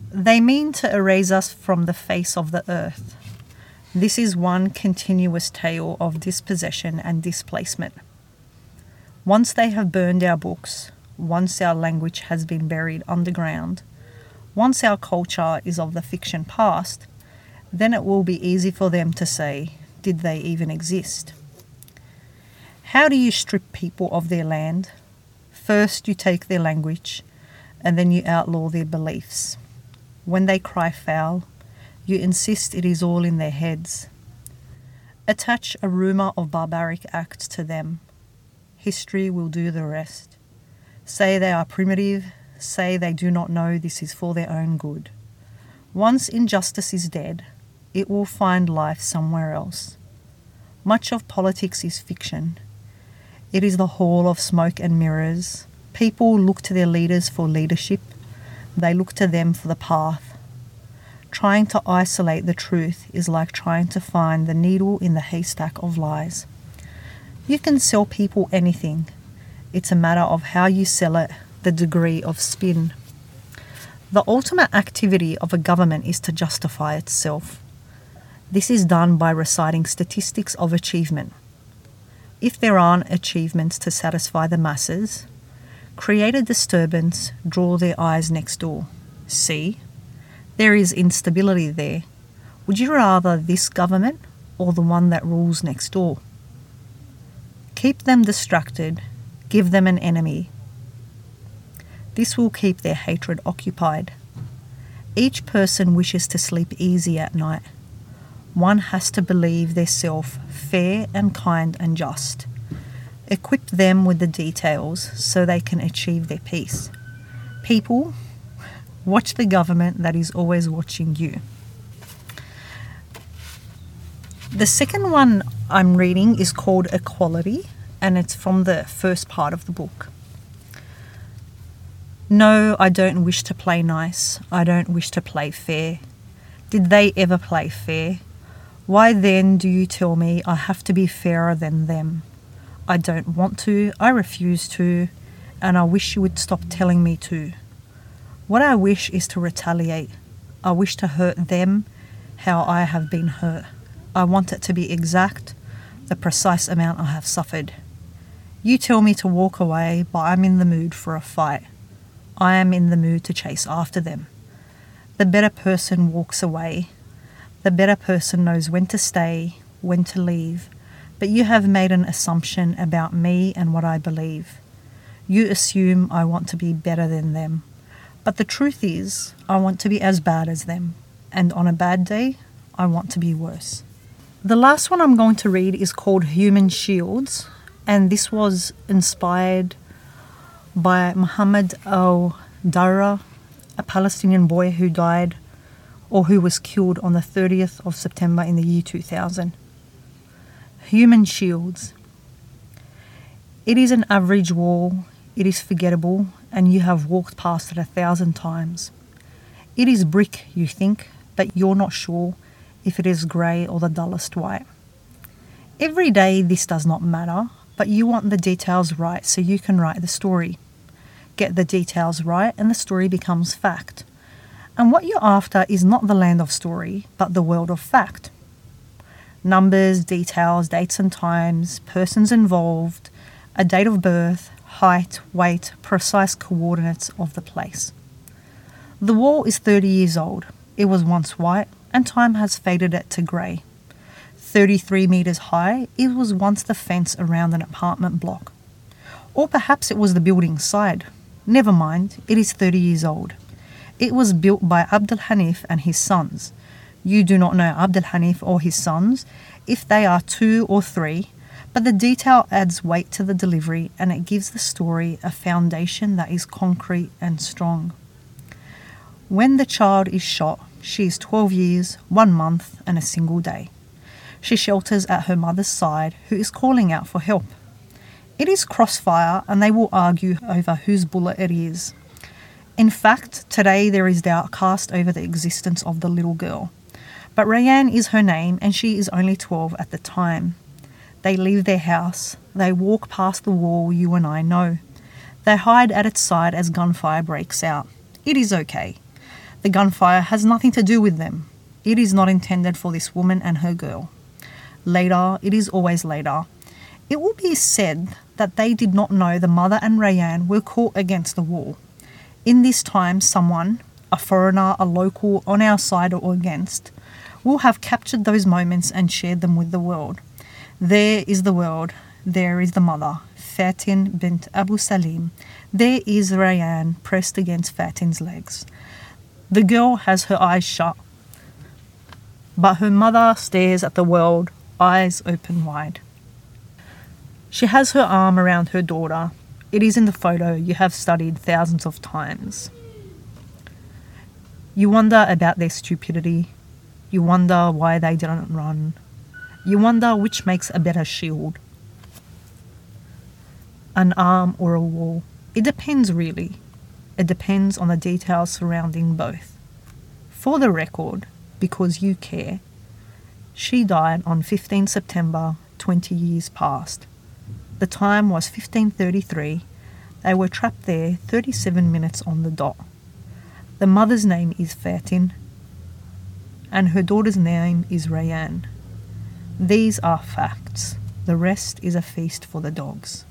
They mean to erase us from the face of the earth. This is one continuous tale of dispossession and displacement. Once they have burned our books, once our language has been buried underground, once our culture is of the fiction past, then it will be easy for them to say, did they even exist? How do you strip people of their land? First you take their language, and then you outlaw their beliefs. When they cry foul, you insist it is all in their heads. Attach a rumour of barbaric acts to them. History will do the rest. Say they are primitive, say they do not know this is for their own good. Once injustice is dead, it will find life somewhere else. Much of politics is fiction. It is the hall of smoke and mirrors. People look to their leaders for leadership. They look to them for the path. Trying to isolate the truth is like trying to find the needle in the haystack of lies. You can sell people anything. It's a matter of how you sell it, the degree of spin. The ultimate activity of a government is to justify itself. This is done by reciting statistics of achievement. If there aren't achievements to satisfy the masses, create a disturbance, draw their eyes next door. See, there is instability there. Would you rather this government or the one that rules next door? Keep them distracted, give them an enemy. This will keep their hatred occupied. Each person wishes to sleep easy at night. One has to believe their self fair and kind and just. Equip them with the details so they can achieve their peace. People, watch the government that is always watching you. The second one I'm reading is called Equality, and it's from the first part of the book. No, I don't wish to play nice. I don't wish to play fair. Did they ever play fair? Why then do you tell me I have to be fairer than them? I don't want to, I refuse to, and I wish you would stop telling me to. What I wish is to retaliate. I wish to hurt them how I have been hurt. I want it to be exact, the precise amount I have suffered. You tell me to walk away, but I'm in the mood for a fight. I am in the mood to chase after them. The better person walks away. The better person knows when to stay, when to leave, but you have made an assumption about me and what I believe. You assume I want to be better than them, but the truth is I want to be as bad as them, and on a bad day, I want to be worse. The last one I'm going to read is called Human Shields, and this was inspired by Muhammad al-Darra, a Palestinian boy who died or who was killed on the 30th of September in the year 2000. Human shields. It is an average wall, it is forgettable, and you have walked past it 1,000 times. It is brick, you think, but you're not sure if it is grey or the dullest white. Every day this does not matter, but you want the details right so you can write the story. Get the details right and the story becomes fact. And what you're after is not the land of story, but the world of fact. Numbers, details, dates and times, persons involved, a date of birth, height, weight, precise coordinates of the place. The wall is 30 years old. It was once white, and time has faded it to grey. 33 metres high, it was once the fence around an apartment block. Or perhaps it was the building side. Never mind, it is 30 years old. It was built by Abdul Hanif and his sons. You do not know Abdul Hanif or his sons, if they are 2 or 3, but the detail adds weight to the delivery and it gives the story a foundation that is concrete and strong. When the child is shot, she is 12 years, 1 month and a single day. She shelters at her mother's side, who is calling out for help. It is crossfire and they will argue over whose bullet it is. In fact, today there is doubt cast over the existence of the little girl. But Rayanne is her name and she is only 12 at the time. They leave their house. They walk past the wall you and I know. They hide at its side as gunfire breaks out. It is okay. The gunfire has nothing to do with them. It is not intended for this woman and her girl. Later, it is always later. It will be said that they did not know the mother and Rayanne were caught against the wall. In this time, someone, a foreigner, a local, on our side or against, will have captured those moments and shared them with the world. There is the world. There is the mother, Fatin bint Abu Salim. There is Rayanne pressed against Fatin's legs. The girl has her eyes shut, but her mother stares at the world, eyes open wide. She has her arm around her daughter. It is in the photo you have studied thousands of times. You wonder about their stupidity. You wonder why they didn't run. You wonder which makes a better shield. An arm or a wall. It depends really. It depends on the details surrounding both. For the record, because you care, she died on 15 September, 20 years past. The time was 15:33. They were trapped there 37 minutes on the dot. The mother's name is Fatin, and her daughter's name is Rayanne. These are facts. The rest is a feast for the dogs.